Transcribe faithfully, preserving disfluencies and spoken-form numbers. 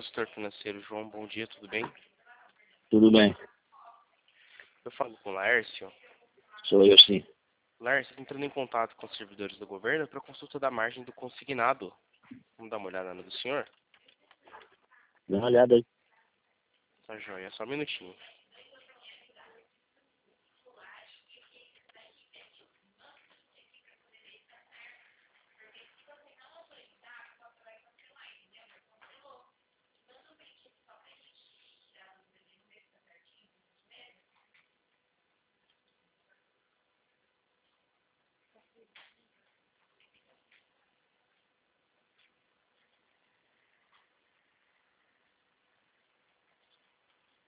consultor financeiro João, bom dia, tudo bem? Tudo bem, Eu falo com o Laércio. sou eu sim. Laércio, entrando em contato com os servidores do governo para consulta da margem do consignado. Vamos dar uma olhada no do senhor? Dá uma olhada aí. Tá joia, só um minutinho.